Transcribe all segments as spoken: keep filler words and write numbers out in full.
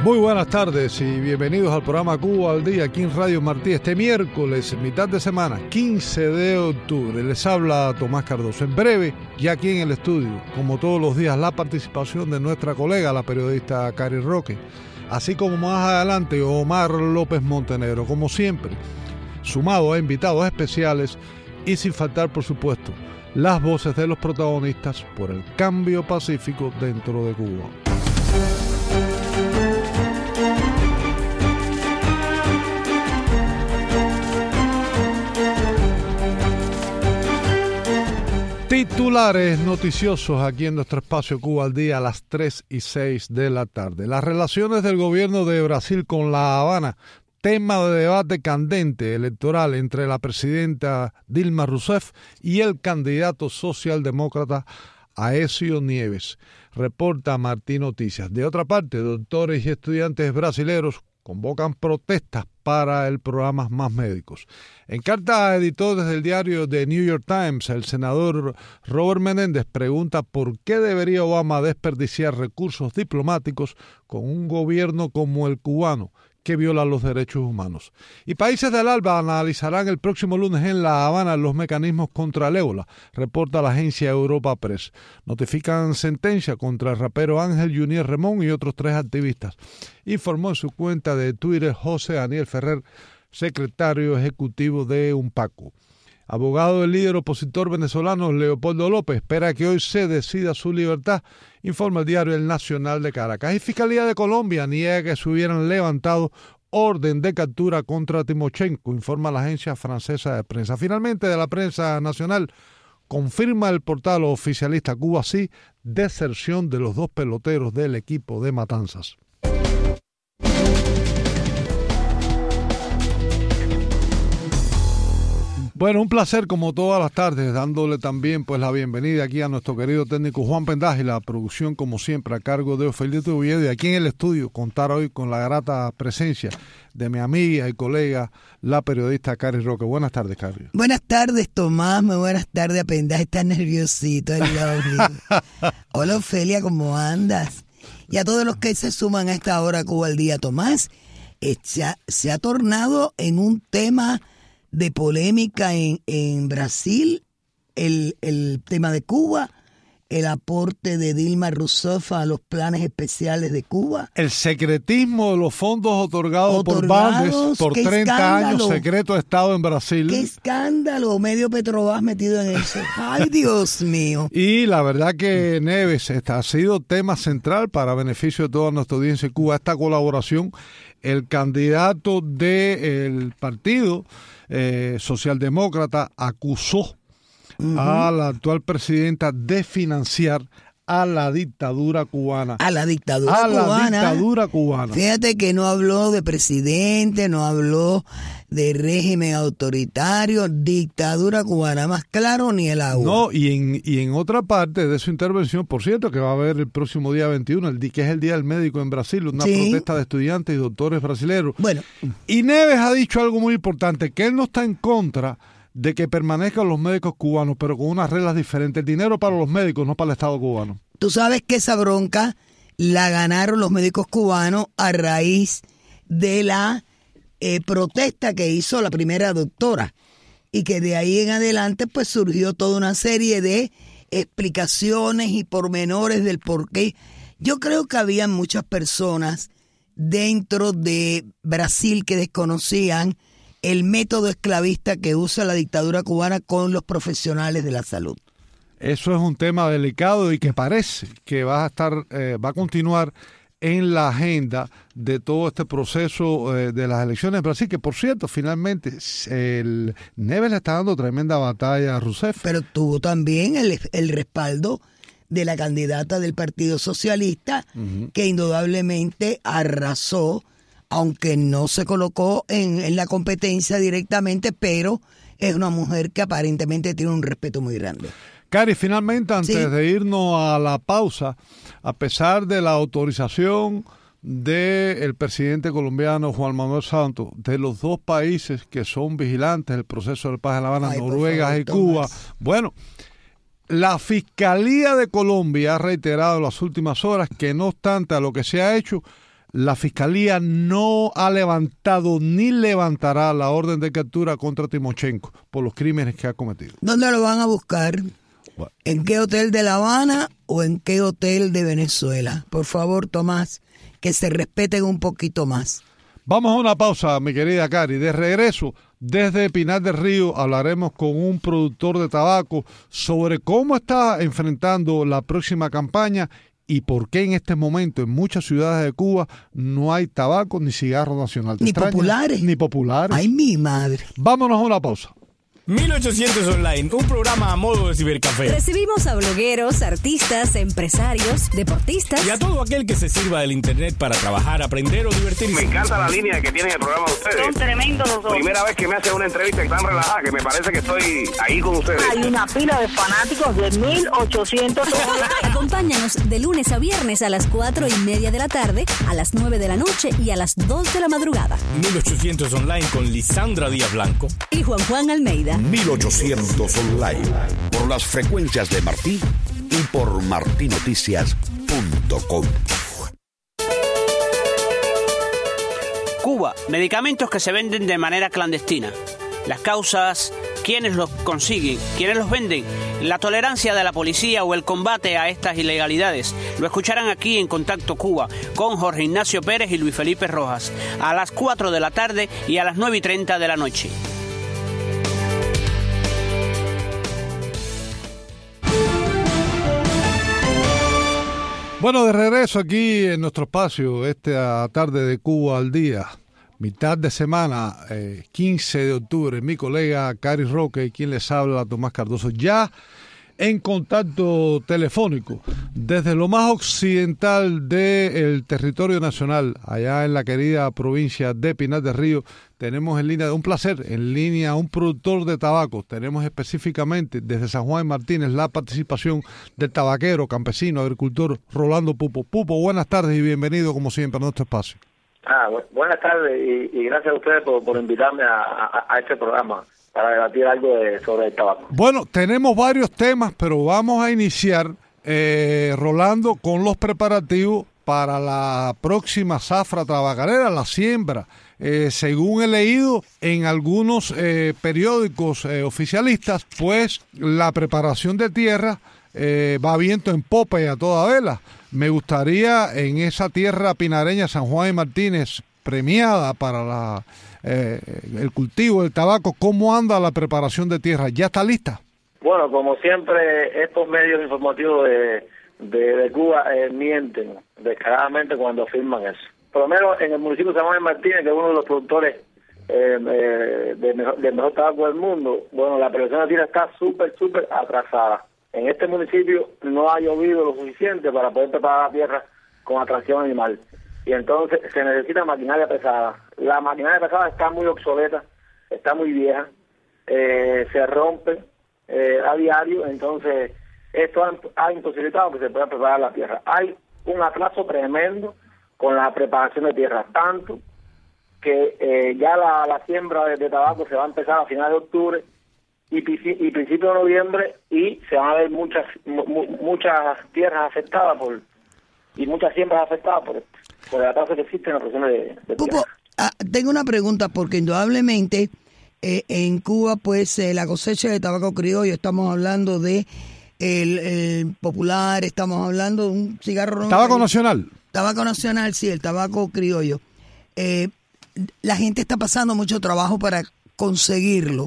Muy buenas tardes y bienvenidos al programa Cuba al Día aquí en Radio Martí. Este miércoles, mitad de semana, quince de octubre, les habla Tomás Cardoso. En breve, ya aquí en el estudio, como todos los días, la participación de nuestra colega, la periodista Cari Roque, así como más adelante Omar López Montenegro, como siempre, sumado a invitados especiales y sin faltar, por supuesto, las voces de los protagonistas por el cambio pacífico dentro de Cuba. Titulares noticiosos aquí en nuestro espacio Cuba al Día a las tres y seis de la tarde. Las relaciones del gobierno de Brasil con La Habana, tema de debate candente electoral entre la presidenta Dilma Rousseff y el candidato socialdemócrata Aécio Neves, reporta Martí Noticias. De otra parte, doctores y estudiantes brasileños convocan protestas para el programa Más Médicos. En carta a editores del diario The New York Times, el senador Robert Menéndez pregunta por qué debería Obama desperdiciar recursos diplomáticos con un gobierno como el cubano, que viola los derechos humanos. Y países del ALBA analizarán el próximo lunes en La Habana los mecanismos contra el ébola, reporta la agencia Europa Press. Notifican sentencia contra el rapero Ángel Junior Remón y otros tres activistas. Informó en su cuenta de Twitter José Daniel Ferrer, secretario ejecutivo de UNPACU. Abogado del líder opositor venezolano Leopoldo López espera que hoy se decida su libertad, informa el diario El Nacional de Caracas. Y Fiscalía de Colombia niega que se hubieran levantado orden de captura contra Timochenko, informa la agencia francesa de prensa. Finalmente, de la prensa nacional, confirma el portal oficialista Cuba Sí deserción de los dos peloteros del equipo de Matanzas. Bueno, un placer como todas las tardes, dándole también pues la bienvenida aquí a nuestro querido técnico Juan Pendas y la producción como siempre a cargo de Ofelito Oviedo, y aquí en el estudio contar hoy con la grata presencia de mi amiga y colega, la periodista Cari Roque. Buenas tardes, Cari. Buenas tardes, Tomás, muy buenas tardes a Pendas, estás nerviosito. Hola, Ofelia, ¿cómo andas? Y a todos los que se suman a esta hora Cuba al Día, Tomás, se ha, se ha tornado en un tema de polémica en, en Brasil, el, el tema de Cuba, el aporte de Dilma Rousseff a los planes especiales de Cuba. El secretismo de los fondos otorgados, otorgados por Bandes por treinta escándalo. Años, secreto de Estado en Brasil. ¡Qué escándalo! Medio Petrobras metido en eso. ¡Ay, Dios mío! Y la verdad que Neves esta ha sido tema central para beneficio de toda nuestra audiencia en Cuba, esta colaboración. El candidato del partido eh, socialdemócrata acusó uh-huh. a la actual presidenta de financiar a la dictadura cubana. A la dictadura a cubana. A la dictadura cubana. Fíjate que no habló de presidente, no habló de régimen autoritario, dictadura cubana, más claro ni el agua. No, y en, y en otra parte de su intervención, por cierto, que va a haber el próximo día veintiuno, el que es el Día del Médico en Brasil, una sí. protesta de estudiantes y doctores brasileños. Bueno. Y Neves ha dicho algo muy importante, que él no está en contra de que permanezcan los médicos cubanos, pero con unas reglas diferentes. El dinero para los médicos, no para el Estado cubano. Tú sabes que esa bronca la ganaron los médicos cubanos a raíz de la eh, protesta que hizo la primera doctora, y que de ahí en adelante pues surgió toda una serie de explicaciones y pormenores del por qué. Yo creo que había muchas personas dentro de Brasil que desconocían el método esclavista que usa la dictadura cubana con los profesionales de la salud. Eso es un tema delicado y que parece que va a estar, eh, va a continuar en la agenda de todo este proceso eh, de las elecciones en Brasil, que por cierto, finalmente el Neves le está dando tremenda batalla a Rousseff. Pero tuvo también el, el respaldo de la candidata del Partido Socialista, uh-huh. que indudablemente arrasó, aunque no se colocó en, en la competencia directamente, pero es una mujer que aparentemente tiene un respeto muy grande. Cari, finalmente, antes sí. de irnos a la pausa, a pesar de la autorización del presidente colombiano Juan Manuel Santos, de los dos países que son vigilantes del proceso de paz en La Habana, Ay, Noruega favor, y Cuba, Tomás. Bueno, la Fiscalía de Colombia ha reiterado en las últimas horas que no obstante a lo que se ha hecho, la Fiscalía no ha levantado ni levantará la orden de captura contra Timochenko por los crímenes que ha cometido. ¿Dónde lo van a buscar? Bueno. ¿En qué hotel de La Habana o en qué hotel de Venezuela? Por favor, Tomás, que se respeten un poquito más. Vamos a una pausa, mi querida Cari. De regreso, desde Pinar del Río, hablaremos con un productor de tabaco sobre cómo está enfrentando la próxima campaña y por qué en este momento en muchas ciudades de Cuba no hay tabaco ni cigarro nacional. Ni populares. Ni populares. Ay, mi madre. Vámonos a una pausa. mil ochocientos Online, un programa a modo de cibercafé. Recibimos a blogueros, artistas, empresarios, deportistas Y a todo aquel que se sirva del internet para trabajar, aprender o divertirse. Me encanta la línea que tienen el programa de ustedes. Son tremendos los dos. Primera vez que me hacen una entrevista tan relajada que me parece que estoy ahí con ustedes. Hay una pila de fanáticos de mil ochocientos Online. Acompáñanos de lunes a viernes a las cuatro y media de la tarde, a las nueve de la noche y a las dos de la madrugada. mil ochocientos Online con Lisandra Díaz Blanco Y Juan Juan Almeida. mil ochocientos Online, por las frecuencias de Martí y por martí noticias punto com. Cuba, medicamentos que se venden de manera clandestina. Las causas, quiénes los consiguen, quiénes los venden, la tolerancia de la policía o el combate a estas ilegalidades. Lo escucharán aquí en Contacto Cuba con Jorge Ignacio Pérez y Luis Felipe Rojas a las cuatro de la tarde y a las nueve y treinta de la noche. Bueno, de regreso aquí en nuestro espacio, esta tarde de Cuba al día, mitad de semana, eh, quince de octubre, mi colega Cari Roque y quien les habla, Tomás Cardoso, ya en contacto telefónico desde lo más occidental del territorio nacional, allá en la querida provincia de Pinar del Río. Tenemos en línea, un placer, en línea un productor de tabaco. Tenemos específicamente desde San Juan Martínez la participación del tabaquero, campesino, agricultor Rolando Pupo. Pupo, buenas tardes y bienvenido como siempre a nuestro espacio. Ah, bu- buenas tardes y, y gracias a ustedes por, por invitarme a, a, a este programa para debatir algo de, sobre el tabaco. Bueno, tenemos varios temas, pero vamos a iniciar, eh, Rolando, con los preparativos para la próxima zafra tabacalera, la siembra. Eh, según he leído en algunos eh, periódicos eh, oficialistas, pues la preparación de tierra eh, va viento en popa y a toda vela. Me gustaría en esa tierra pinareña, San Juan y Martínez, premiada para la, eh, el cultivo del tabaco, ¿cómo anda la preparación de tierra? ¿Ya está lista? Bueno, como siempre, estos medios informativos de, de, de Cuba eh, mienten descaradamente cuando afirman eso. Por lo menos en el municipio de San Juan y Martínez, que es uno de los productores eh, eh, de mejor, del mejor tabaco del mundo, bueno, la preparación de tierra está súper, súper atrasada. En este municipio no ha llovido lo suficiente para poder preparar la tierra con atracción animal. Y entonces se necesita maquinaria pesada. La maquinaria pesada está muy obsoleta, está muy vieja, eh, se rompe eh, a diario, entonces esto ha, ha imposibilitado que se pueda preparar la tierra. Hay un atraso tremendo con la preparación de tierra, tanto que eh, ya la, la siembra de, de tabaco se va a empezar a finales de octubre y, y principio de noviembre, y se van a ver muchas mu, muchas tierras afectadas por y muchas siembras afectadas por, por el atraso que existe en la producción de, de Pupo, tierra. ah, tengo una pregunta, porque indudablemente eh, en Cuba, pues eh, la cosecha de tabaco criollo, estamos hablando de el, el popular, estamos hablando de un cigarro... ¿Tabaco nacional? Tabaco nacional, sí, el tabaco criollo. Eh, la gente está pasando mucho trabajo para conseguirlo.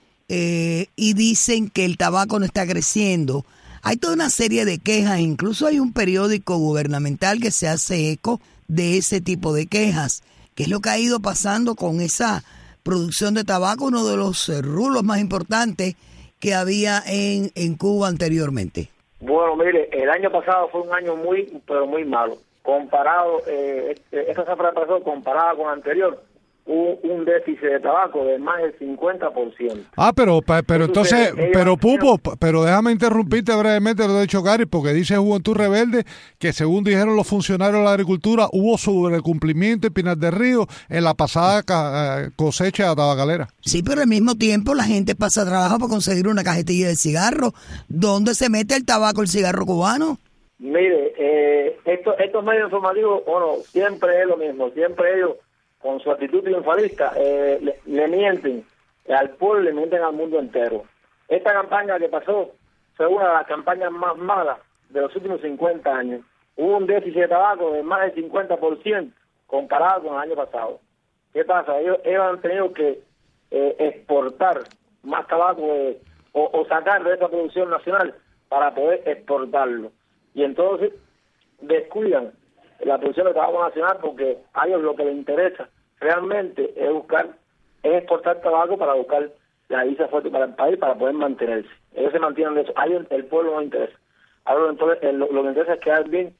Eh, y dicen que el tabaco no está creciendo. Hay toda una serie de quejas, incluso hay un periódico gubernamental que se hace eco de ese tipo de quejas. ¿Qué es lo que ha ido pasando con esa producción de tabaco? Uno de los eh, rulos más importantes que había en, en Cuba anteriormente. Bueno, mire, el año pasado fue un año muy, pero muy malo. Comparado, eh, esta cifra pasó comparada con la anterior, hubo un déficit de tabaco de más del cincuenta por ciento. Ah, pero pero entonces, Entonces, pero ellos- Pupo, pero déjame interrumpirte brevemente, lo he dicho Gary, porque dice Juventud Rebelde que según dijeron los funcionarios de la agricultura, hubo sobrecumplimiento en Pinar del Río en la pasada ca- cosecha tabacalera. Sí, pero al mismo tiempo la gente pasa trabajo para conseguir una cajetilla de cigarro. ¿Dónde se mete el tabaco, el cigarro cubano? Mire, eh, esto, estos medios informativos, bueno, siempre es lo mismo, siempre ellos, con su actitud triunfalista, eh, le, le mienten al pueblo, le mienten al mundo entero. Esta campaña que pasó fue una de las campañas más malas de los últimos cincuenta años. Hubo un déficit de tabaco de más del cincuenta por ciento comparado con el año pasado. ¿Qué pasa? Ellos, ellos han tenido que eh, exportar más tabaco eh, o, o sacar de esa producción nacional para poder exportarlo. Y entonces descuidan la producción de tabaco nacional porque a ellos lo que les interesa realmente es buscar, es exportar tabaco para buscar la divisa fuerte para el país para poder mantenerse. Ellos se mantienen de eso. A ellos el pueblo no les interesa. A ellos entonces lo, lo que interesa es quedar bien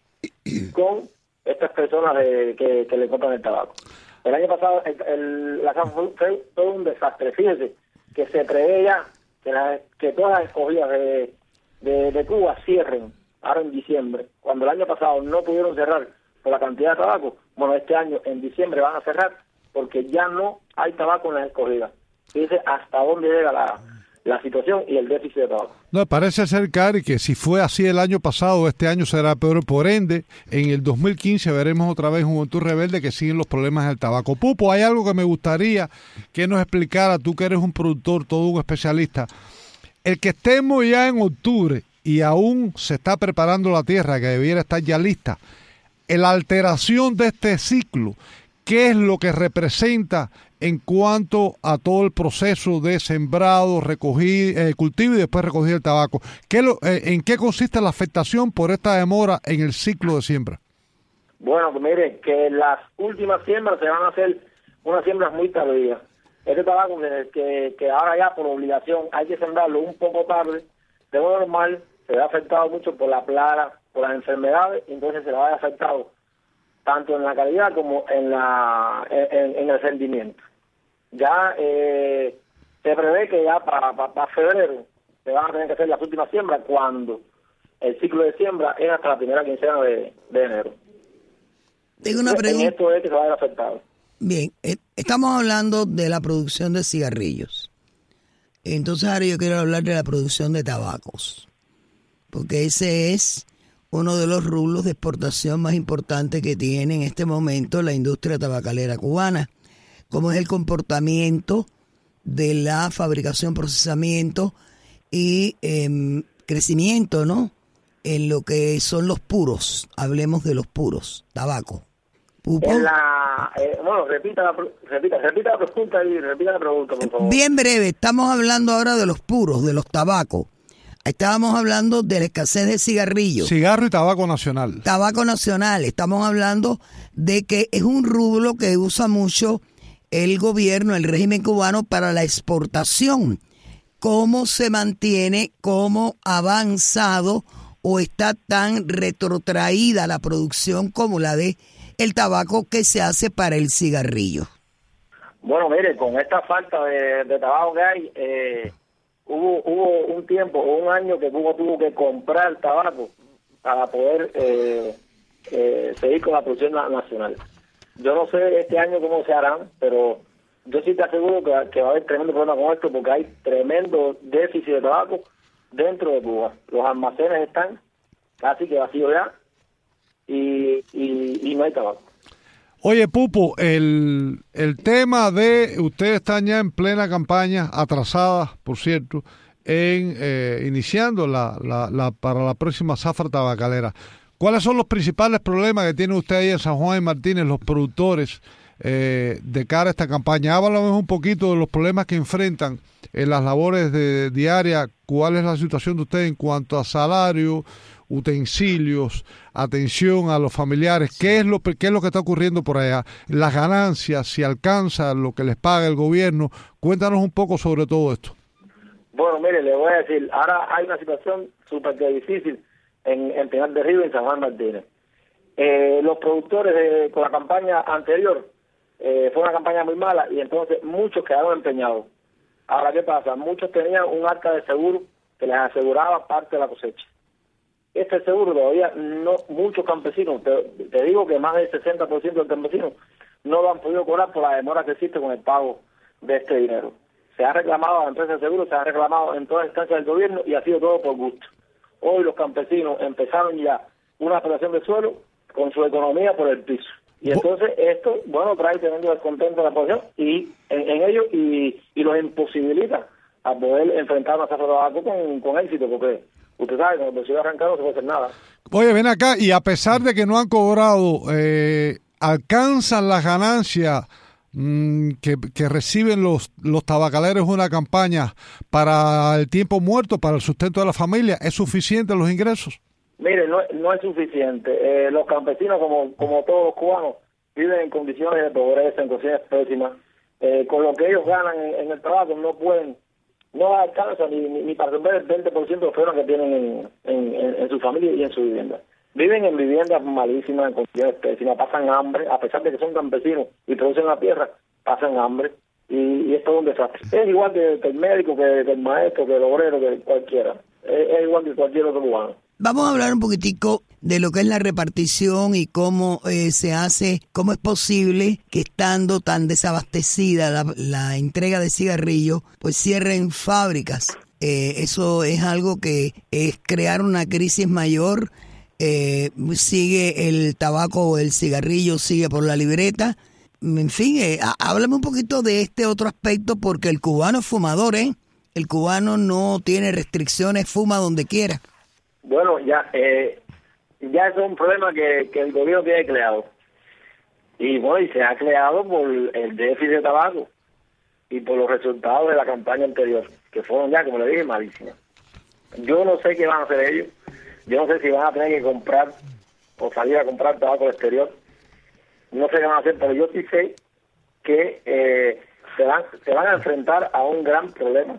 con estas personas de, que, que le compran el tabaco. El año pasado el, el, la fue, fue todo un desastre. Fíjense que se prevé ya que, la, que todas las escogidas de, de, de Cuba cierren ahora en diciembre. Cuando el año pasado no pudieron cerrar por la cantidad de tabaco, bueno, este año en diciembre van a cerrar porque ya no hay tabaco en las escogidas. Fíjense hasta dónde llega la, la situación y el déficit de tabaco. No, parece ser, Cari, que si fue así el año pasado, este año será peor. Por ende, en el dos mil quince veremos otra vez Juventud Rebelde que siguen los problemas del tabaco. Pupo, hay algo que me gustaría que nos explicara, tú que eres un productor, todo un especialista. El que estemos ya en octubre y aún se está preparando la tierra, que debiera estar ya lista, la alteración de este ciclo, ¿qué es lo que representa en cuanto a todo el proceso de sembrado, recogir, eh, cultivo y después recoger el tabaco? ¿Qué lo, eh, ¿En qué consiste la afectación por esta demora en el ciclo de siembra? Bueno, pues mire, que las últimas siembras se van a hacer unas siembras muy tardías. Este tabaco que, que, que ahora ya por obligación hay que sembrarlo un poco tarde, de modo normal, se ve afectado mucho por la plaga, por las enfermedades, entonces se va a ver afectado tanto en la calidad como en la en, en el rendimiento. Ya eh, se prevé que ya para, para, para febrero se van a tener que hacer las últimas siembras cuando el ciclo de siembra es hasta la primera quincena de, de enero. Tengo una pregunta. En esto es que se va a ver afectado. Bien, eh, estamos hablando de la producción de cigarrillos. Entonces ahora yo quiero hablar de la producción de tabacos, porque ese es uno de los rubros de exportación más importantes que tiene en este momento la industria tabacalera cubana. ¿Cómo es el comportamiento de la fabricación, procesamiento y eh, crecimiento, ¿no? En lo que son los puros. Hablemos de los puros, tabaco. ¿Pupo? En la, eh, bueno, repita la, repita, repita la pregunta y repita la pregunta, por favor. Bien breve, estamos hablando ahora de los puros, de los tabacos. Estábamos hablando de la escasez de cigarrillos. Cigarro y tabaco nacional. Tabaco nacional. Estamos hablando de que es un rubro que usa mucho el gobierno, el régimen cubano para la exportación. ¿Cómo se mantiene, cómo ha avanzado o está tan retrotraída la producción como la de el tabaco que se hace para el cigarrillo? Bueno, mire, con esta falta de, de tabaco que hay, eh, hubo hubo un tiempo, un año que Cuba tuvo que comprar tabaco para poder eh, eh, seguir con la producción nacional. Yo no sé este año cómo se harán, pero yo sí te aseguro que, que va a haber tremendo problema con esto porque hay tremendo déficit de tabaco dentro de Cuba. Los almacenes están casi que vacíos ya y, y, y no hay tabaco. Oye, Pupo, el, el tema de, ustedes están ya en plena campaña, atrasadas, por cierto, en eh, iniciando la, la, la para la próxima zafra tabacalera. ¿Cuáles son los principales problemas que tienen ustedes ahí en San Juan y Martínez, los productores, eh, de cara a esta campaña? Háblanos un poquito de los problemas que enfrentan en las labores de, diarias. ¿Cuál es la situación de ustedes en cuanto a salario, utensilios, atención a los familiares? ¿Qué es lo qué es lo que está ocurriendo por allá? Las ganancias, si alcanza lo que les paga el gobierno. Cuéntanos un poco sobre todo esto. Bueno, mire, le voy a decir, ahora hay una situación súper difícil en, en Pinar de Río y en San Juan Martínez. Eh, los productores de, con la campaña anterior, eh, fue una campaña muy mala y entonces muchos quedaron empeñados. Ahora, ¿qué pasa? Muchos tenían un acta de seguro que les aseguraba parte de la cosecha. Este seguro todavía no, muchos campesinos, te, te digo que más del sesenta por ciento de los campesinos no lo han podido cobrar por la demora que existe con el pago de este dinero. Se ha reclamado a la empresa de seguro, se ha reclamado en todas las instancias del gobierno y ha sido todo por gusto. Hoy los campesinos empezaron ya una explotación de suelo con su economía por el piso. Y entonces esto, bueno, trae tremendo descontento a la población y en, en ellos y, y los imposibilita a poder enfrentar una zafra de tabaco con, con éxito, porque usted sabe, cuando el ciudad arrancado no se puede hacer nada. Oye, ven acá, y a pesar de que no han cobrado, eh, ¿alcanzan las ganancias mmm, que, que reciben los, los tabacaleros en una campaña para el tiempo muerto, para el sustento de la familia? ¿Es suficiente los ingresos? Mire, no, no es suficiente. Eh, los campesinos, como, como todos los cubanos, viven en condiciones de pobreza, en condiciones pésimas. Eh, con lo que ellos ganan en, en el trabajo no pueden, no alcanza ni, ni, ni para resolver el veinte por ciento de los problemas que tienen en, en, en, en su familia y en su vivienda. Viven en viviendas malísimas, en condiciones pésimas, pasan hambre, a pesar de que son campesinos y producen la tierra, pasan hambre y, y es todo un desastre. Es igual que, que el médico, que, que el maestro, que el obrero, que cualquiera. Es, es igual que cualquier otro cubano. Vamos a hablar un poquitico de lo que es la repartición y cómo eh, se hace, cómo es posible que estando tan desabastecida la, la entrega de cigarrillos, pues cierren fábricas. Eh, eso es algo que es crear una crisis mayor. Eh, sigue el tabaco o el cigarrillo, sigue por la libreta. En fin, eh, háblame un poquito de este otro aspecto, porque el cubano es fumador, ¿eh? El cubano no tiene restricciones, fuma donde quiera. Bueno, ya eh, ya es un problema que, que el gobierno tiene creado. Y bueno, y se ha creado por el déficit de tabaco y por los resultados de la campaña anterior, que fueron ya, como le dije, malísimas. Yo no sé qué van a hacer ellos. Yo no sé si van a tener que comprar o salir a comprar tabaco al exterior. No sé qué van a hacer, pero yo sí sé que eh, se van, se van a enfrentar a un gran problema.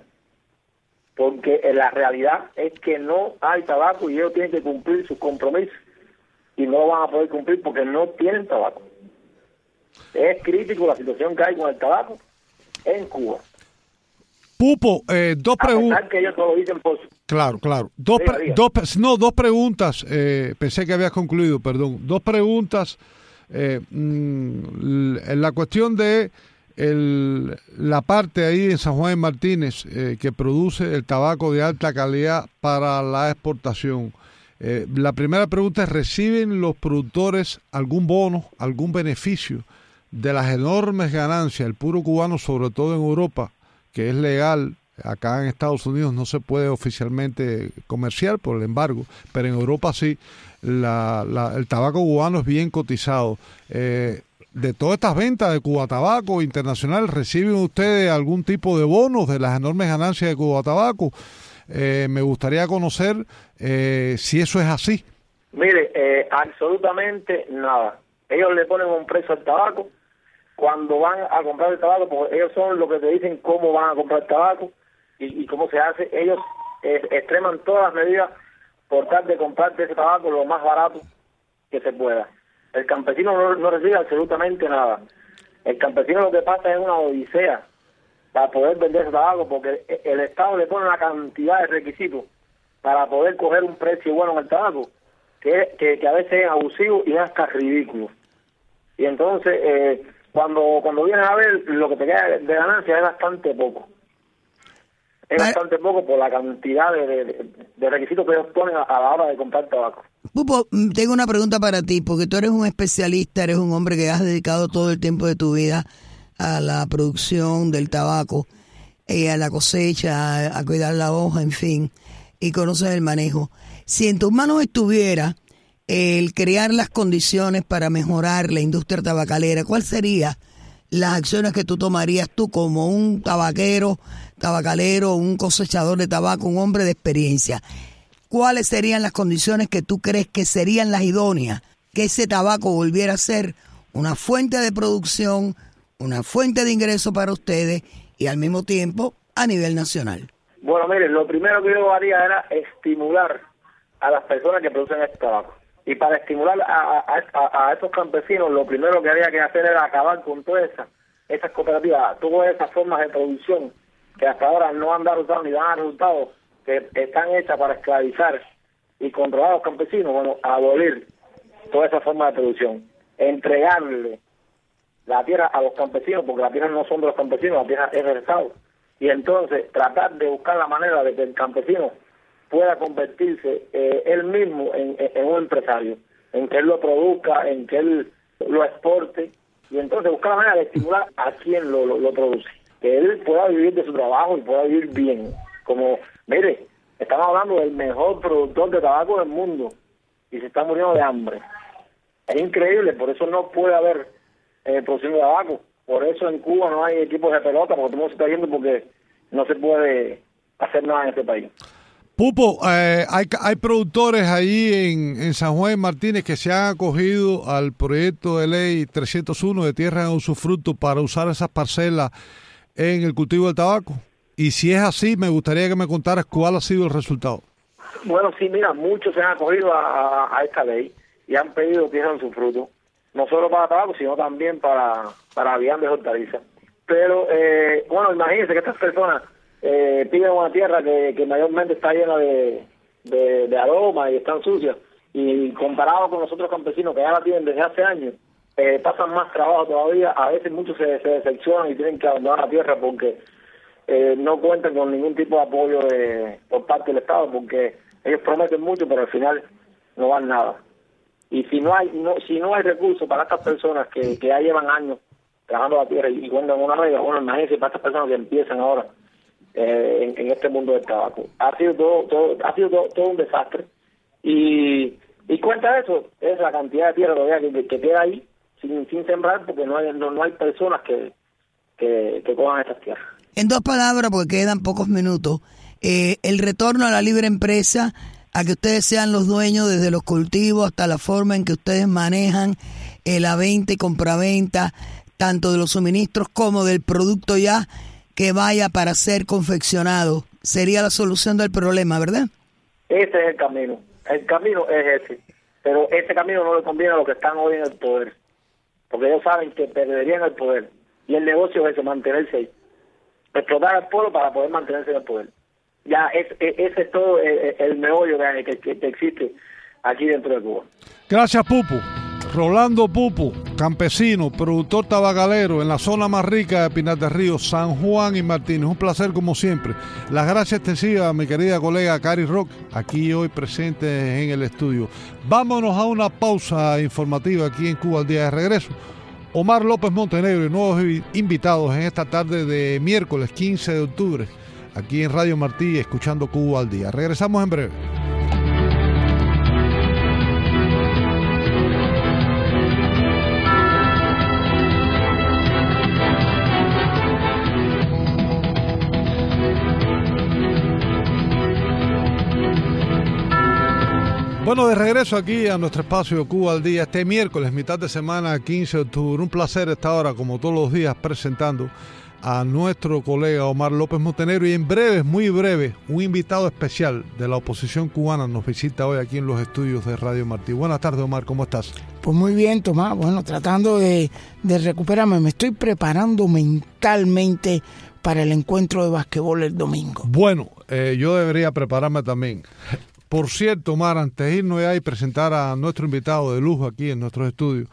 Porque la realidad es que no hay tabaco y ellos tienen que cumplir sus compromisos y no lo van a poder cumplir porque no tienen tabaco. Es crítico la situación que hay con el tabaco en Cuba. Pupo, eh, dos preguntas. que ellos no lo dicen por su... Claro, claro. Dos, diga, pre diga. dos, no, dos preguntas. Eh, pensé que habías concluido, perdón. Dos preguntas. Eh, mm, en la cuestión de el, la parte ahí en San Juan de Martínez eh, que produce el tabaco de alta calidad para la exportación. Eh, la primera pregunta es, ¿reciben los productores algún bono, algún beneficio de las enormes ganancias? El puro cubano, sobre todo en Europa, que es legal, acá en Estados Unidos no se puede oficialmente comerciar por el embargo, pero en Europa sí, la, la, el tabaco cubano es bien cotizado. Eh, de todas estas ventas de Cuba Tabaco Internacional, ¿reciben ustedes algún tipo de bonos de las enormes ganancias de Cuba Tabaco? Eh, me gustaría conocer eh, si eso es así. Mire, eh, absolutamente nada. Ellos le ponen un precio al tabaco cuando van a comprar el tabaco, porque ellos son los que te dicen cómo van a comprar el tabaco y, y cómo se hace. Ellos eh, extreman todas las medidas por tal de comprarte ese tabaco lo más barato que se pueda. El campesino no, no recibe absolutamente nada. El campesino lo que pasa es una odisea para poder vender ese tabaco, porque el Estado le pone una cantidad de requisitos para poder coger un precio bueno en el tabaco, que, que, que a veces es abusivo y hasta ridículo. Y entonces, eh, cuando cuando vienes a ver, lo que te queda de ganancia es bastante poco. Es bastante poco por la cantidad de, de, de requisitos que ellos ponen a, a la hora de comprar tabaco. Pupo, tengo una pregunta para ti, porque tú eres un especialista, eres un hombre que has dedicado todo el tiempo de tu vida a la producción del tabaco, eh, a la cosecha, a, a cuidar la hoja, en fin, y conoces el manejo. Si en tus manos estuviera el crear las condiciones para mejorar la industria tabacalera, ¿cuáles serían las acciones que tú tomarías tú como un tabaquero, tabacalero, un cosechador de tabaco, un hombre de experiencia? ¿Cuáles serían las condiciones que tú crees que serían las idóneas? Que ese tabaco volviera a ser una fuente de producción, una fuente de ingreso para ustedes y al mismo tiempo a nivel nacional. Bueno, mire, lo primero que yo haría era estimular a las personas que producen este tabaco. Y para estimular a, a, a, a estos campesinos, lo primero que había que hacer era acabar con todas esas, esas cooperativas, todas esas formas de producción que hasta ahora no han dado resultados ni dan resultados, que están hechas para esclavizar y controlar a los campesinos. Bueno, abolir toda esa forma de producción, entregarle la tierra a los campesinos, porque las tierras no son de los campesinos, la tierra es del Estado. Y entonces tratar de buscar la manera de que el campesino pueda convertirse eh, él mismo en, en un empresario, en que él lo produzca, en que él lo exporte, y entonces buscar la manera de estimular a quien lo, lo, lo produce, que él pueda vivir de su trabajo y pueda vivir bien. Como, mire, estamos hablando del mejor productor de tabaco del mundo y se está muriendo de hambre. Es increíble, por eso no puede haber eh, producción de tabaco. Por eso en Cuba no hay equipos de pelota, porque todo el mundo se está yendo porque no se puede hacer nada en este país. Pupo, eh, hay, hay productores ahí en, en San Juan Martínez que se han acogido al proyecto de ley trescientos uno de tierra en usufructo para usar esas parcelas en el cultivo del tabaco. Y si es así, me gustaría que me contaras cuál ha sido el resultado. Bueno, sí, mira, muchos se han acogido a, a, a esta ley y han pedido tierra en usufructo, no solo para tabaco, sino también para, para viandas y hortalizas. Pero, eh, bueno, imagínense que estas personas Eh, piden una tierra que, que mayormente está llena de, de, de aroma y están sucias, y comparado con los otros campesinos que ya la tienen desde hace años, eh, pasan más trabajo todavía. A veces muchos se, se decepcionan y tienen que abandonar la tierra porque eh, no cuentan con ningún tipo de apoyo de, por parte del Estado, porque ellos prometen mucho pero al final no dan nada. Y si no hay no, si no hay recursos para estas personas que, que ya llevan años trabajando la tierra y, y cuentan con una regla, bueno, imagínense para estas personas que empiezan ahora Eh, en, en este mundo del tabaco. Ha sido todo, todo ha sido todo, todo un desastre, y y cuenta eso, es la cantidad de tierra todavía que, que, que queda ahí sin, sin sembrar, porque no hay no, no hay personas que, que, que cojan estas tierras. En dos palabras, porque quedan pocos minutos, eh, el retorno a la libre empresa, a que ustedes sean los dueños desde los cultivos hasta la forma en que ustedes manejan eh, la venta y compraventa, tanto de los suministros como del producto ya que vaya para ser confeccionado, sería la solución del problema, ¿verdad? Ese es el camino, el camino es ese, pero ese camino no le conviene a los que están hoy en el poder, porque ellos saben que perderían el poder, y el negocio es ese, mantenerse ahí, explotar al pueblo para poder mantenerse en el poder. Ya es, es, ese es todo el, el meollo que, que, que existe aquí dentro de Cuba. Gracias, Pupo. Rolando Pupo, campesino, productor tabacalero en la zona más rica de Pinar del Río, San Juan y Martínez. Un placer como siempre. Las gracias extensivas a mi querida colega Cari Rock, aquí hoy presente en el estudio. Vámonos a una pausa informativa aquí en Cuba al Día. De regreso, Omar López Montenegro y nuevos invitados en esta tarde de miércoles quince de octubre, aquí en Radio Martí, escuchando Cuba al Día. Regresamos en breve. Bueno, de regreso aquí a nuestro espacio Cuba al Día, este miércoles, mitad de semana, quince de octubre. Un placer esta hora, como todos los días, presentando a nuestro colega Omar López Montenegro, y en breve, muy breve, un invitado especial de la oposición cubana nos visita hoy aquí en los estudios de Radio Martí. Buenas tardes, Omar, ¿cómo estás? Pues muy bien, Tomás. Bueno, tratando de, de recuperarme, me estoy preparando mentalmente para el encuentro de basquetbol el domingo. Bueno, eh, yo debería prepararme también. Por cierto, Omar, antes de irnos ya y presentar a nuestro invitado de lujo aquí en nuestros estudios,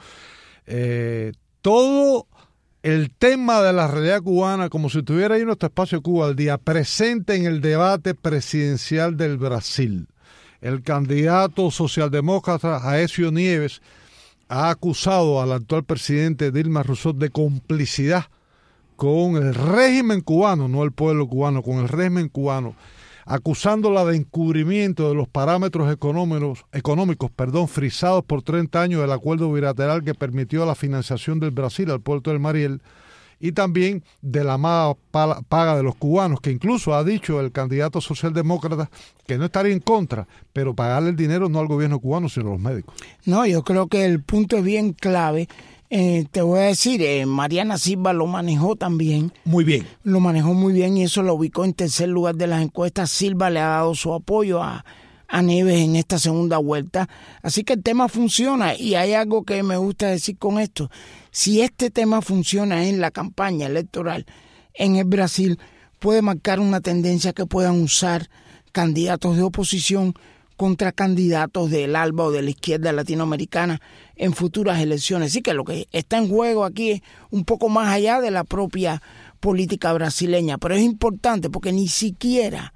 eh, todo el tema de la realidad cubana, como si estuviera ahí nuestro espacio Cuba al Día, presente en el debate presidencial del Brasil. El candidato socialdemócrata Aécio Nieves ha acusado al actual presidente Dilma Rousseff de complicidad con el régimen cubano, no el pueblo cubano, con el régimen cubano, acusándola de encubrimiento de los parámetros económicos, económicos perdón, frisados por treinta años del acuerdo bilateral que permitió la financiación del Brasil al puerto del Mariel, y también de la mala paga de los cubanos, que incluso ha dicho el candidato socialdemócrata que no estaría en contra, pero pagarle el dinero no al gobierno cubano, sino a los médicos. No, yo creo que el punto es bien clave. Eh, te voy a decir, eh, Mariana Silva lo manejó también. Muy bien. Lo manejó muy bien y eso lo ubicó en tercer lugar de las encuestas. Silva le ha dado su apoyo a, a Nieves en esta segunda vuelta. Así que el tema funciona, y hay algo que me gusta decir con esto. Si este tema funciona en la campaña electoral en el Brasil, puede marcar una tendencia que puedan usar candidatos de oposición contra candidatos del ALBA o de la izquierda latinoamericana en futuras elecciones. Así que lo que está en juego aquí es un poco más allá de la propia política brasileña, pero es importante porque ni siquiera,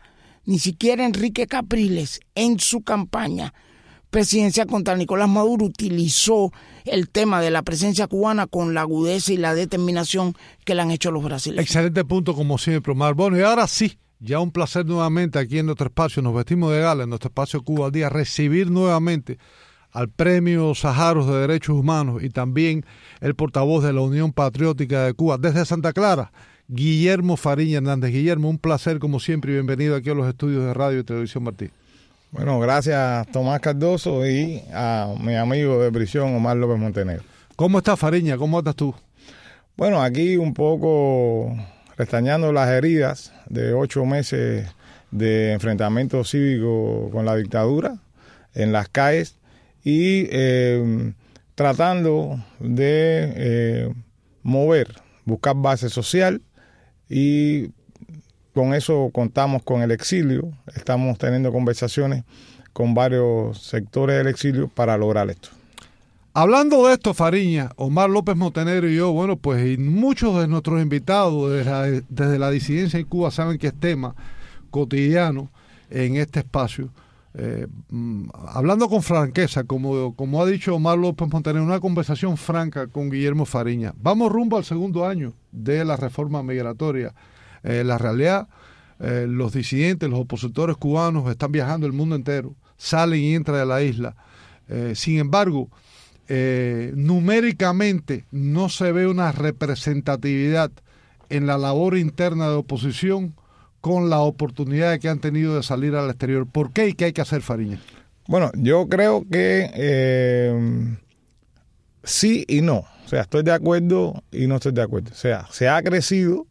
Ni siquiera Enrique Capriles en su campaña presidencial contra Nicolás Maduro utilizó el tema de la presencia cubana con la agudeza y la determinación que le han hecho los brasileños. Excelente punto, como siempre, Omar. Bueno, y ahora sí, ya un placer nuevamente aquí en nuestro espacio, nos vestimos de gala en nuestro espacio Cuba al Día, recibir nuevamente al Premio Sájarov de Derechos Humanos y también el portavoz de la Unión Patriótica de Cuba desde Santa Clara, Guillermo Fariña Hernández. Guillermo, un placer como siempre y bienvenido aquí a los estudios de Radio y Televisión Martí. Bueno, gracias Tomás Cardoso y a mi amigo de prisión Omar López Montenegro. ¿Cómo estás, Fariña? ¿Cómo estás tú? Bueno, aquí un poco restañando las heridas de ocho meses de enfrentamiento cívico con la dictadura en las calles y eh, tratando de eh, mover, buscar base social, y con eso contamos con el exilio. Estamos teniendo conversaciones con varios sectores del exilio para lograr esto. Hablando de esto, Fariña, Omar López Montenegro y yo, bueno, pues y muchos de nuestros invitados desde la, desde la disidencia en Cuba saben que es tema cotidiano en este espacio. Eh, hablando con franqueza, como, como ha dicho Omar López Montenegro, una conversación franca con Guillermo Fariña. Vamos rumbo al segundo año de la reforma migratoria. Eh, la realidad, eh, los disidentes, los opositores cubanos están viajando el mundo entero, salen y entran de la isla. Eh, sin embargo, eh, numéricamente no se ve una representatividad en la labor interna de oposición con la oportunidad que han tenido de salir al exterior. ¿Por qué y qué hay que hacer, Fariña? Bueno, yo creo que eh, sí y no. O sea, estoy de acuerdo y no estoy de acuerdo. O sea, se ha crecido.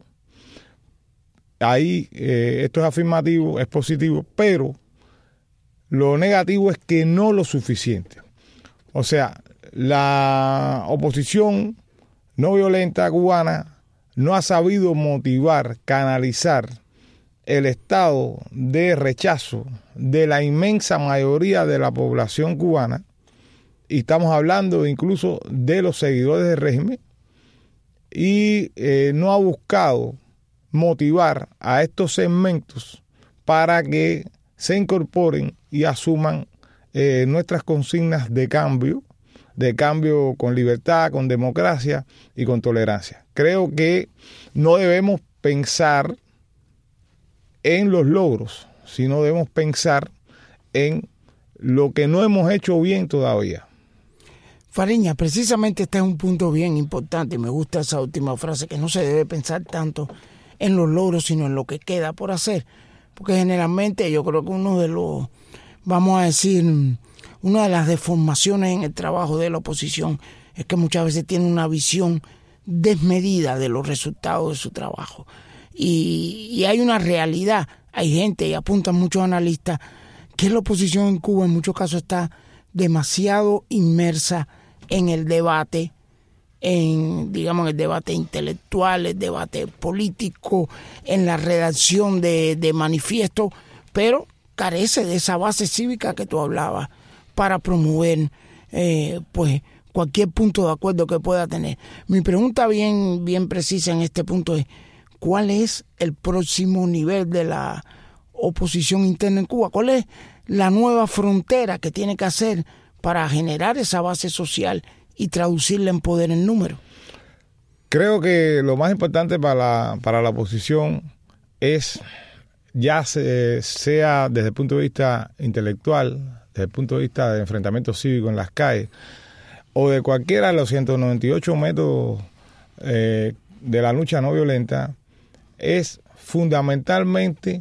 Ahí eh, esto es afirmativo, es positivo, pero lo negativo es que no lo suficiente. O sea, la oposición no violenta cubana no ha sabido motivar, canalizar el estado de rechazo de la inmensa mayoría de la población cubana, y estamos hablando incluso de los seguidores del régimen, y eh, no ha buscado motivar a estos segmentos para que se incorporen y asuman eh, nuestras consignas de cambio, de cambio con libertad, con democracia y con tolerancia. Creo que no debemos pensar en los logros, sino debemos pensar en lo que no hemos hecho bien todavía. Fariña, precisamente este es un punto bien importante y me gusta esa última frase, que no se debe pensar tanto en los logros, sino en lo que queda por hacer. Porque generalmente yo creo que uno de los, vamos a decir, una de las deformaciones en el trabajo de la oposición es que muchas veces tiene una visión desmedida de los resultados de su trabajo. Y, y hay una realidad, hay gente, y apuntan muchos analistas, que la oposición en Cuba en muchos casos está demasiado inmersa en el debate, en, digamos, el debate intelectual, el debate político, en la redacción de, de manifiestos, pero carece de esa base cívica que tú hablabas para promover eh, pues cualquier punto de acuerdo que pueda tener. Mi pregunta bien, bien precisa en este punto es: ¿cuál es el próximo nivel de la oposición interna en Cuba? ¿Cuál es la nueva frontera que tiene que hacer para generar esa base social y traducirla en poder en número? Creo que lo más importante para la, para la oposición es, ya se, sea desde el punto de vista intelectual, desde el punto de vista del enfrentamiento cívico en las calles, o de cualquiera de los ciento noventa y ocho métodos eh, de la lucha no violenta, es fundamentalmente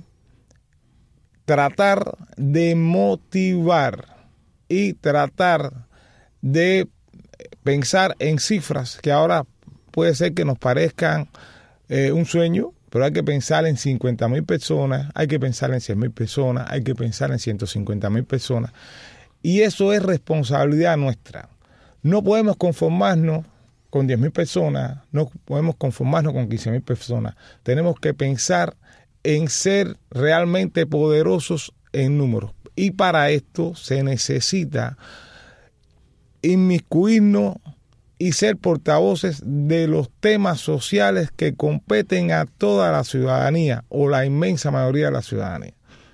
tratar de motivar y tratar de pensar en cifras que ahora puede ser que nos parezcan eh, un sueño, pero hay que pensar en cincuenta mil personas, hay que pensar en cien mil personas, hay que pensar en ciento cincuenta mil personas, y eso es responsabilidad nuestra. No podemos conformarnos con diez mil personas, no podemos conformarnos con quince mil personas. Tenemos que pensar en ser realmente poderosos en números. Y para esto se necesita inmiscuirnos y ser portavoces de los temas sociales que competen a toda la ciudadanía o la inmensa mayoría de la ciudadanía.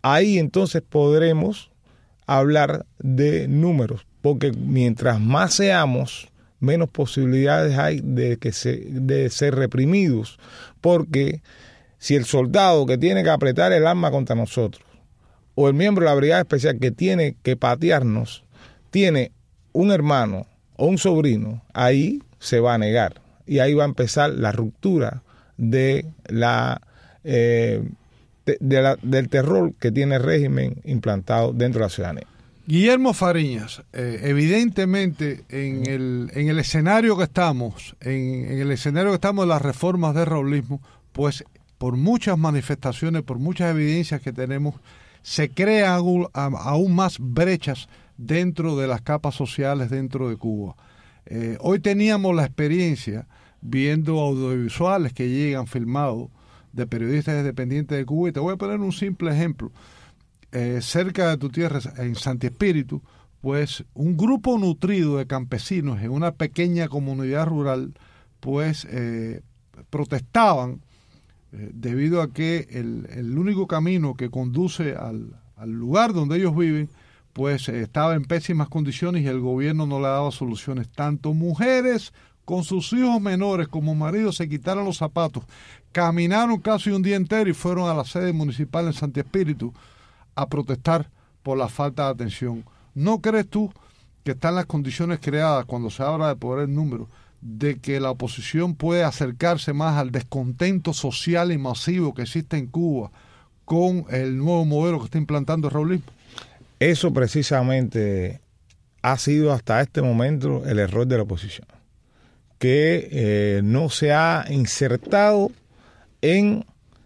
ahí entonces podremos hablar de números, porque mientras más seamos, menos posibilidades hay de que se, de ser reprimidos, porque si el soldado que tiene que apretar el arma contra nosotros, o el miembro de la brigada especial que tiene que patearnos, tiene un hermano o un sobrino, ahí se va a negar, y ahí va a empezar la ruptura de la, eh, de, de la del terror que tiene el régimen implantado dentro de la ciudadanía. Guillermo Fariñas, eh, evidentemente en el, en el escenario que estamos, en, en el escenario que estamos de las reformas del raulismo, pues por muchas manifestaciones, por muchas evidencias que tenemos, se crean aún, aún más brechas dentro de las capas sociales dentro de Cuba. Eh, hoy teníamos la experiencia viendo audiovisuales que llegan filmados de periodistas independientes de Cuba, y te voy a poner un simple ejemplo. Eh, cerca de tu tierra, en Santi Espíritu, pues un grupo nutrido de campesinos en una pequeña comunidad rural, pues eh, protestaban eh, debido a que el, el único camino que conduce al, al lugar donde ellos viven, pues eh, estaba en pésimas condiciones y el gobierno no le daba soluciones. Tanto mujeres con sus hijos menores como maridos se quitaron los zapatos, caminaron casi un día entero y fueron a la sede municipal en Santi Espíritu a protestar por la falta de atención. ¿No crees tú que están las condiciones creadas, cuando se habla de poder el número, de que la oposición puede acercarse más al descontento social y masivo que existe en Cuba con el nuevo modelo que está implantando el raulismo? Eso precisamente ha sido hasta este momento el error de la oposición, que eh, no se ha insertado en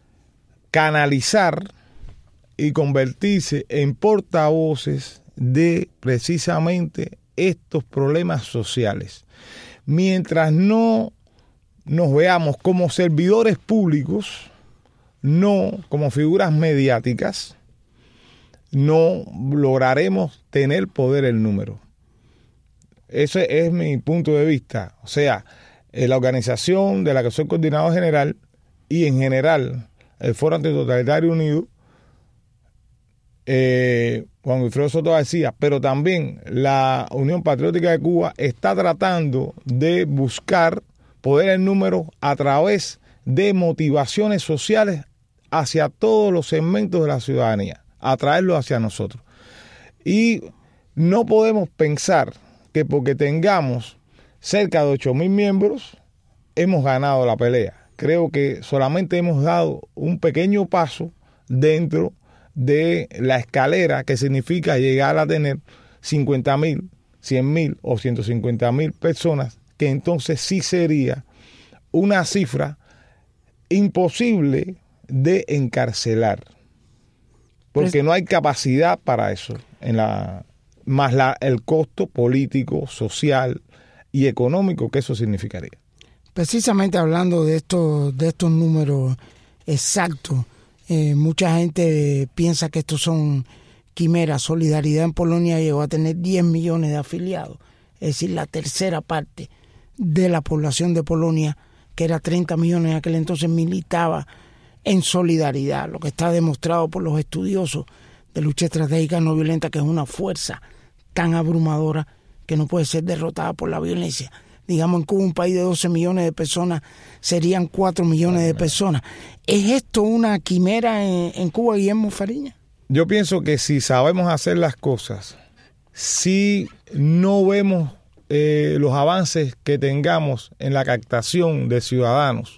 canalizar y convertirse en portavoces de precisamente estos problemas sociales. Mientras no nos veamos como servidores públicos, no como figuras mediáticas, no lograremos tener poder el número. Ese es mi punto de vista. O sea, la organización de la que soy coordinador general y en general el Foro Antitotalitario Unido, Eh, Juan Wilfredo Soto García, pero también la Unión Patriótica de Cuba está tratando de buscar poder el número a través de motivaciones sociales hacia todos los segmentos de la ciudadanía, atraerlos hacia nosotros. Y no podemos pensar que porque tengamos cerca de ocho mil miembros hemos ganado la pelea. Creo que solamente hemos dado un pequeño paso dentro de la escalera que significa llegar a tener cincuenta mil, cien mil o ciento cincuenta mil personas, que entonces sí sería una cifra imposible de encarcelar, porque no hay capacidad para eso, en la, más la, el costo político, social y económico que eso significaría. Precisamente hablando de estos, de estos números exactos, Eh, mucha gente piensa que estos son quimeras. Solidaridad en Polonia llegó a tener diez millones de afiliados, es decir, la tercera parte de la población de Polonia, que era treinta millones en aquel entonces, militaba en Solidaridad, lo que está demostrado por los estudiosos de lucha estratégica no violenta, que es una fuerza tan abrumadora que no puede ser derrotada por la violencia. Digamos, en Cuba, un país de doce millones de personas, serían cuatro millones de personas. ¿Es esto una quimera en, en Cuba, Guillermo Fariñas? Yo pienso que si sabemos hacer las cosas, si no vemos eh, los avances que tengamos en la captación de ciudadanos,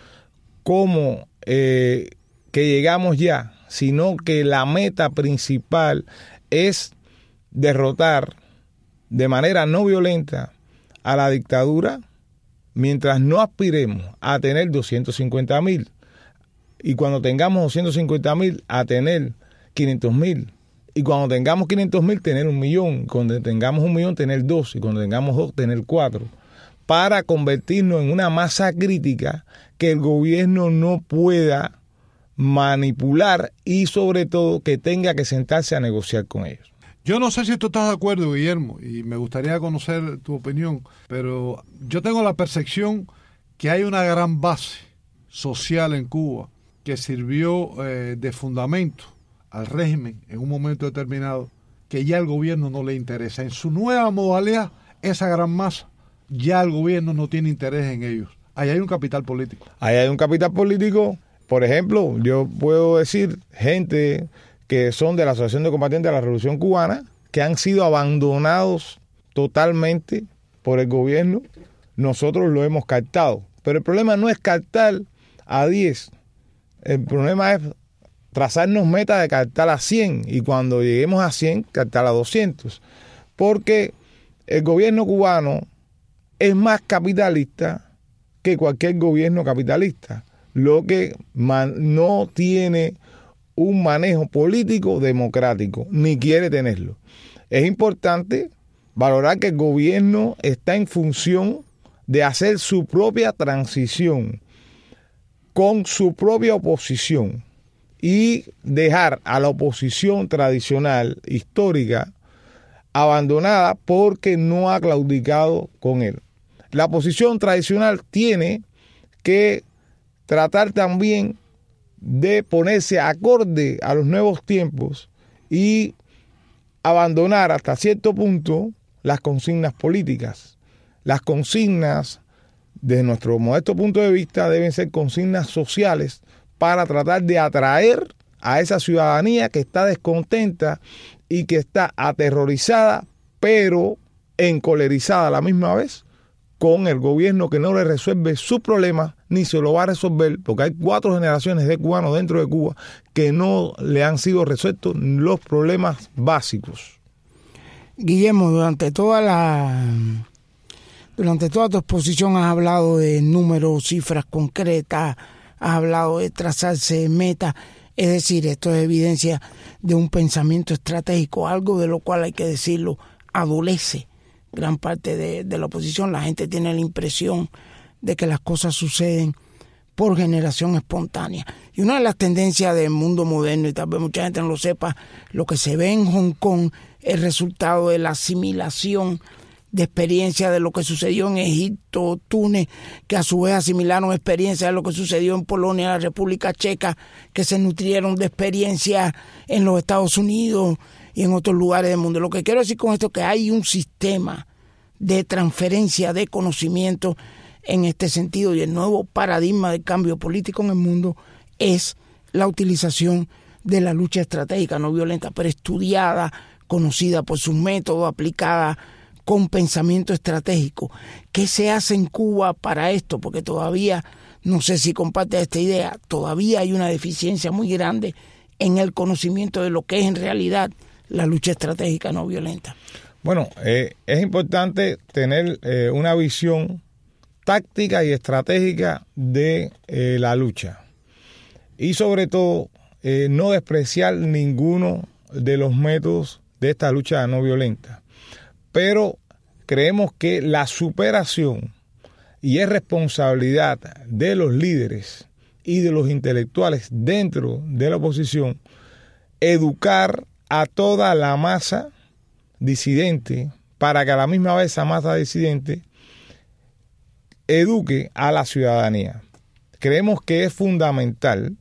como eh, que llegamos ya, sino que la meta principal es derrotar de manera no violenta a la dictadura, mientras no aspiremos a tener doscientos cincuenta mil, y cuando tengamos doscientos cincuenta mil a tener quinientos mil, y cuando tengamos quinientos mil tener un millón, cuando tengamos un millón tener dos, y cuando tengamos dos tener cuatro, para convertirnos en una masa crítica que el gobierno no pueda manipular y sobre todo que tenga que sentarse a negociar con ellos. Yo no sé si tú estás de acuerdo, Guillermo, y me gustaría conocer tu opinión, pero yo tengo la percepción que hay una gran base social en Cuba que sirvió eh, de fundamento al régimen en un momento determinado que ya el gobierno no le interesa. En su nueva modalidad, esa gran masa, ya el gobierno no tiene interés en ellos. Ahí hay un capital político. Ahí hay un capital político. Por ejemplo, yo puedo decir gente que son de la Asociación de Combatientes de la Revolución Cubana, que han sido abandonados totalmente por el gobierno. Nosotros lo hemos captado. Pero el problema no es captar a diez. El problema es trazarnos metas de captar a cien. Y cuando lleguemos a cien, captar a doscientos. Porque el gobierno cubano es más capitalista que cualquier gobierno capitalista. Lo que man, no tiene un manejo político democrático, ni quiere tenerlo. Es importante valorar que el gobierno está en función de hacer su propia transición con su propia oposición y dejar a la oposición tradicional, histórica, abandonada porque no ha claudicado con él. La oposición tradicional tiene que tratar también de ponerse acorde a los nuevos tiempos y abandonar hasta cierto punto las consignas políticas. Las consignas, desde nuestro modesto punto de vista, deben ser consignas sociales para tratar de atraer a esa ciudadanía que está descontenta y que está aterrorizada, pero encolerizada a la misma vez con el gobierno que no le resuelve sus problemas ni se lo va a resolver, porque hay cuatro generaciones de cubanos dentro de Cuba que no le han sido resueltos los problemas básicos. Guillermo, durante toda la durante toda tu exposición has hablado de números, cifras concretas, has hablado de trazarse metas, es decir, esto es evidencia de un pensamiento estratégico, algo de lo cual hay que decirlo, adolece gran parte de, de la oposición. La gente tiene la impresión de que las cosas suceden por generación espontánea. Y una de las tendencias del mundo moderno, y tal vez mucha gente no lo sepa, lo que se ve en Hong Kong es resultado de la asimilación de experiencia de lo que sucedió en Egipto, Túnez, que a su vez asimilaron experiencia de lo que sucedió en Polonia, la República Checa, que se nutrieron de experiencia en los Estados Unidos y en otros lugares del mundo. Lo que quiero decir con esto es que hay un sistema de transferencia de conocimiento en este sentido, y el nuevo paradigma del cambio político en el mundo es la utilización de la lucha estratégica no violenta, pero estudiada, conocida por sus métodos, aplicada con pensamiento estratégico. ¿Qué se hace en Cuba para esto? Porque todavía, no sé si comparte esta idea, todavía hay una deficiencia muy grande en el conocimiento de lo que es en realidad la lucha estratégica no violenta. Bueno, eh, es importante tener eh, una visión táctica y estratégica de eh, la lucha. Y sobre todo, eh, no despreciar ninguno de los métodos de esta lucha no violenta. Pero creemos que la superación, y es responsabilidad de los líderes y de los intelectuales dentro de la oposición, educar a toda la masa disidente para que a la misma vez esa masa disidente eduque a la ciudadanía. Creemos que es fundamental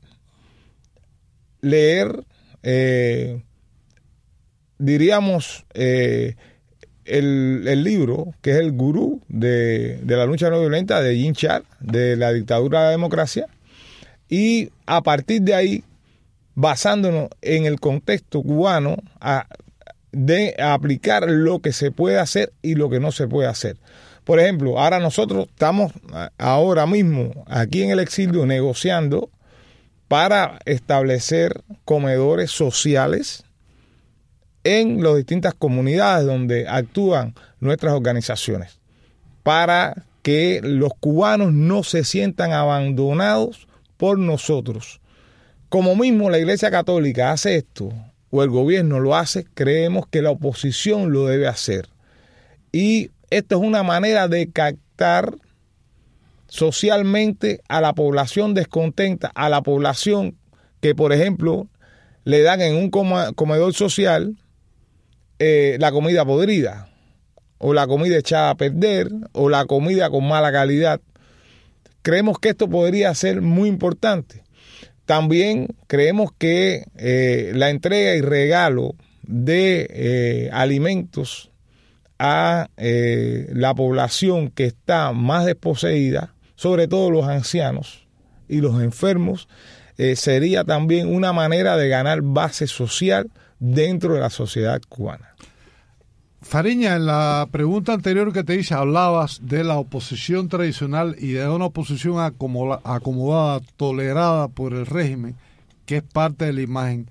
leer, eh, diríamos, eh, el, el libro que es el gurú de, de la lucha no violenta de Jim Char, de la dictadura a la democracia, y a partir de ahí, basándonos en el contexto cubano, a, de a aplicar lo que se puede hacer y lo que no se puede hacer. Por ejemplo, ahora nosotros estamos ahora mismo aquí en el exilio negociando para establecer comedores sociales en las distintas comunidades donde actúan nuestras organizaciones, para que los cubanos no se sientan abandonados por nosotros. Como mismo la Iglesia Católica hace esto, o el gobierno lo hace, creemos que la oposición lo debe hacer. Y esto es una manera de captar socialmente a la población descontenta, a la población que, por ejemplo, le dan en un comedor social eh, la comida podrida, o la comida echada a perder, o la comida con mala calidad. Creemos que esto podría ser muy importante, también creemos que eh, la entrega y regalo de eh, alimentos a eh, la población que está más desposeída, sobre todo los ancianos y los enfermos, eh, sería también una manera de ganar base social dentro de la sociedad cubana. Fariña, en la pregunta anterior que te hice hablabas de la oposición tradicional y de una oposición acomoda, acomodada, tolerada por el régimen, que es parte de la imagen.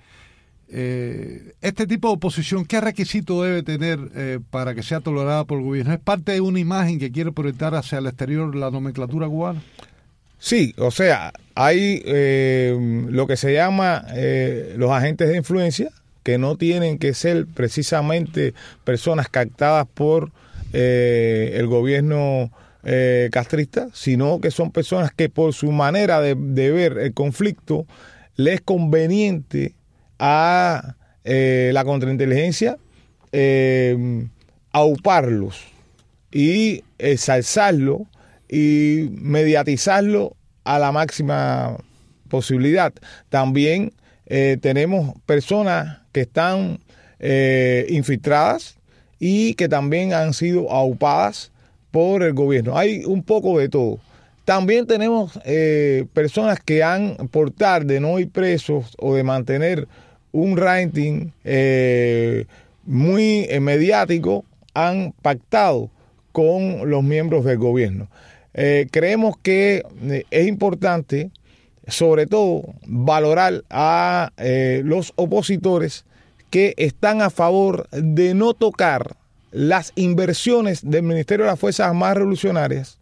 Eh, este tipo de oposición, ¿qué requisito debe tener eh, para que sea tolerada por el gobierno? ¿Es parte de una imagen que quiere proyectar hacia el exterior la nomenclatura cubana? Sí, o sea, hay eh, lo que se llama eh, los agentes de influencia, que no tienen que ser precisamente personas captadas por eh, el gobierno eh, castrista, sino que son personas que por su manera de, de ver el conflicto les es conveniente a eh, la contrainteligencia eh, auparlos y ensalzarlo y mediatizarlo a la máxima posibilidad. También eh, tenemos personas que están eh, infiltradas y que también han sido aupadas por el gobierno. Hay un poco de todo. También tenemos eh, personas que han, por tal de no ir presos o de mantener un rating eh, muy eh, mediático, han pactado con los miembros del gobierno. Eh, creemos que eh, es importante, sobre todo, valorar a eh, los opositores que están a favor de no tocar las inversiones del Ministerio de las Fuerzas Armadas Revolucionarias,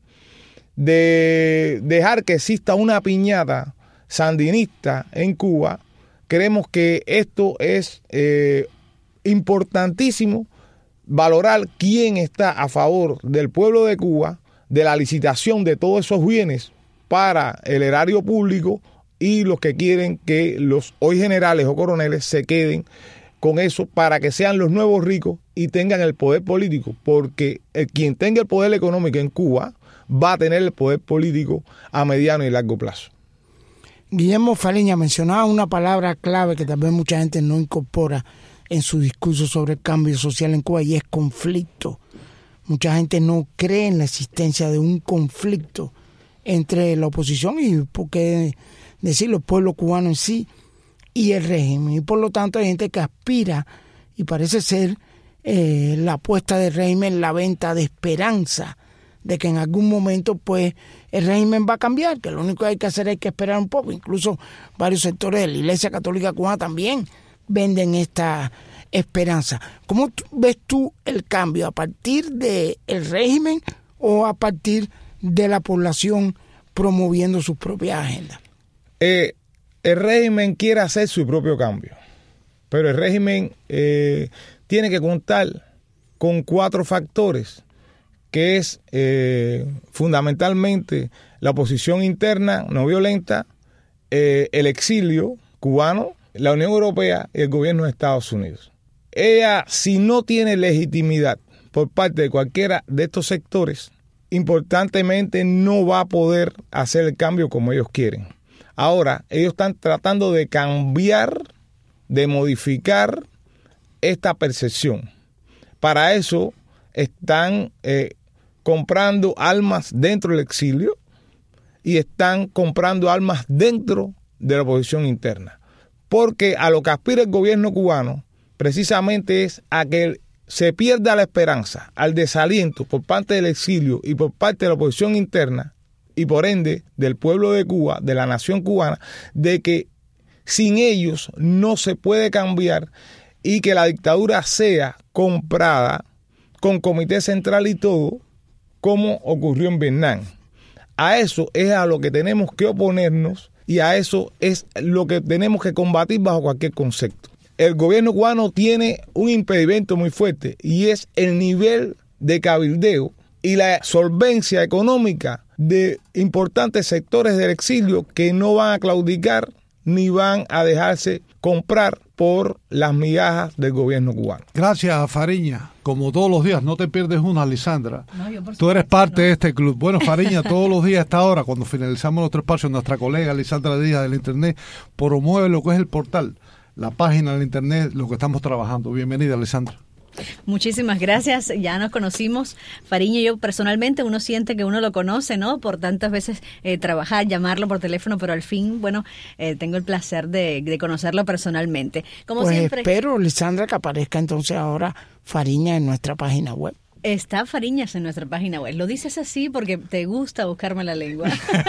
de dejar que exista una piñata sandinista en Cuba. Creemos que esto es eh, importantísimo, valorar quién está a favor del pueblo de Cuba, de la licitación de todos esos bienes para el erario público, y los que quieren que los hoy generales o coroneles se queden con eso para que sean los nuevos ricos y tengan el poder político, porque el, quien tenga el poder económico en Cuba va a tener el poder político a mediano y largo plazo. Guillermo Fariña mencionaba una palabra clave que tal vez mucha gente no incorpora en su discurso sobre el cambio social en Cuba, y es conflicto. Mucha gente no cree en la existencia de un conflicto entre la oposición y, por qué decirlo, el pueblo cubano en sí y el régimen. Y por lo tanto hay gente que aspira, y parece ser eh, la apuesta del régimen, la venta de esperanza de que en algún momento pues el régimen va a cambiar, que lo único que hay que hacer es que esperar un poco. Incluso varios sectores de la Iglesia Católica Cubana también venden esta esperanza. ¿Cómo ves tú el cambio? ¿A partir del régimen o a partir de la población promoviendo sus propias agendas? Eh, el régimen quiere hacer su propio cambio, pero el régimen eh, tiene que contar con cuatro factores, que es eh, fundamentalmente la oposición interna no violenta, eh, el exilio cubano, la Unión Europea y el gobierno de Estados Unidos. Ella, si no tiene legitimidad por parte de cualquiera de estos sectores, importantemente no va a poder hacer el cambio como ellos quieren. Ahora, ellos están tratando de cambiar, de modificar esta percepción. Para eso están eh, comprando armas dentro del exilio y están comprando armas dentro de la oposición interna. Porque a lo que aspira el gobierno cubano precisamente es a que se pierda la esperanza, al desaliento por parte del exilio y por parte de la oposición interna, y por ende del pueblo de Cuba, de la nación cubana, de que sin ellos no se puede cambiar y que la dictadura sea comprada con comité central y todo, como ocurrió en Vietnam. A eso es a lo que tenemos que oponernos y a eso es lo que tenemos que combatir bajo cualquier concepto. El gobierno cubano tiene un impedimento muy fuerte y es el nivel de cabildeo y la solvencia económica de importantes sectores del exilio que no van a claudicar ni van a dejarse comprar por las migajas del gobierno cubano. Gracias, Fariña. Como todos los días, no te pierdes una, Lisandra. No, yo por Tú eres supuesto, parte no. de este club. Bueno, Fariña, todos los días a esta hora, cuando finalizamos nuestro espacio, nuestra colega Lisandra Díaz del Internet promueve lo que es el portal, la página del Internet, lo que estamos trabajando. Bienvenida, Lisandra. Muchísimas gracias, ya nos conocimos, Fariña y yo personalmente, uno siente que uno lo conoce, ¿no? Por tantas veces eh, trabajar, llamarlo por teléfono, pero al fin, bueno, eh, tengo el placer de, de conocerlo personalmente. Como pues siempre, espero, Lisandra, que aparezca entonces ahora Fariña en nuestra página web. Está Fariñas en nuestra página web. Lo dices así porque te gusta buscarme la lengua.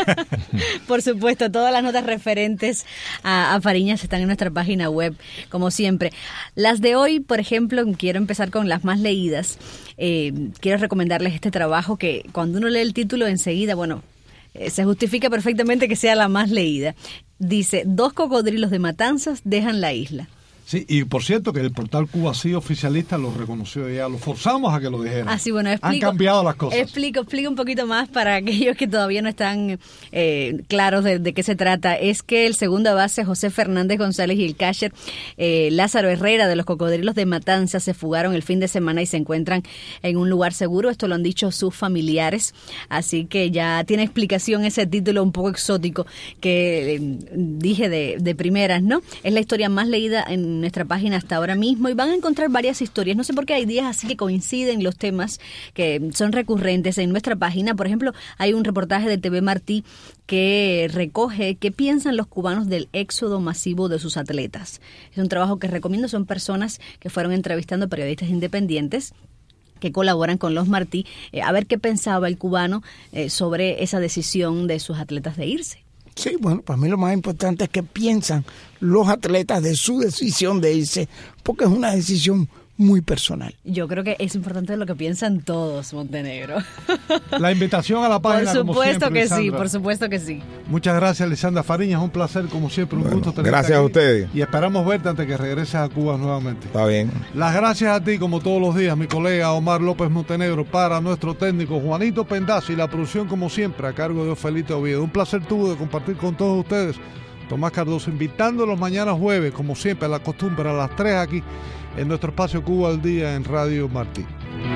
Por supuesto, todas las notas referentes a, a Fariñas están en nuestra página web, como siempre. Las de hoy, por ejemplo, quiero empezar con las más leídas. Eh, quiero recomendarles este trabajo que cuando uno lee el título enseguida, bueno, eh, se justifica perfectamente que sea la más leída. Dice, dos cocodrilos de Matanzas dejan la isla. Sí, y por cierto que el portal Cuba Sí oficialista lo reconoció ya, lo forzamos a que lo dijera. Así, bueno, explico, Han cambiado las cosas. Explico, explico un poquito más para aquellos que todavía no están eh, claros de, de qué se trata. Es que el segunda base José Fernández González y el catcher eh, Lázaro Herrera de los Cocodrilos de Matanzas se fugaron el fin de semana y se encuentran en un lugar seguro. Esto lo han dicho sus familiares. Así que ya tiene explicación ese título un poco exótico que eh, dije de, de primeras, ¿no? Es la historia más leída en nuestra página hasta ahora mismo y van a encontrar varias historias. No sé por qué hay días así que coinciden los temas que son recurrentes en nuestra página. Por ejemplo, hay un reportaje de T V Martí que recoge qué piensan los cubanos del éxodo masivo de sus atletas. Es un trabajo que recomiendo, son personas que fueron entrevistando periodistas independientes que colaboran con los Martí, eh, a ver qué pensaba el cubano eh, sobre esa decisión de sus atletas de irse. Sí, bueno, para mí lo más importante es que piensan los atletas de su decisión de irse, porque es una decisión muy personal. Yo creo que es importante lo que piensan todos, Montenegro. La invitación a la página, por supuesto como siempre, que Lisandra. sí, por supuesto que sí. Muchas gracias, Lisandra Fariñas, es un placer como siempre, un Bueno, gusto tenerte gracias aquí. a ustedes. Y esperamos verte antes que regreses a Cuba nuevamente. Está bien. Las gracias a ti, como todos los días, mi colega Omar López Montenegro, para nuestro técnico Juanito Pendazzi y la producción, como siempre, a cargo de Ofelito Oviedo. Un placer tuvo de compartir con todos ustedes. Tomás Cardoso, invitándolos mañana jueves, como siempre, a la costumbre, a las tres aquí, en nuestro espacio Cuba al Día en Radio Martí.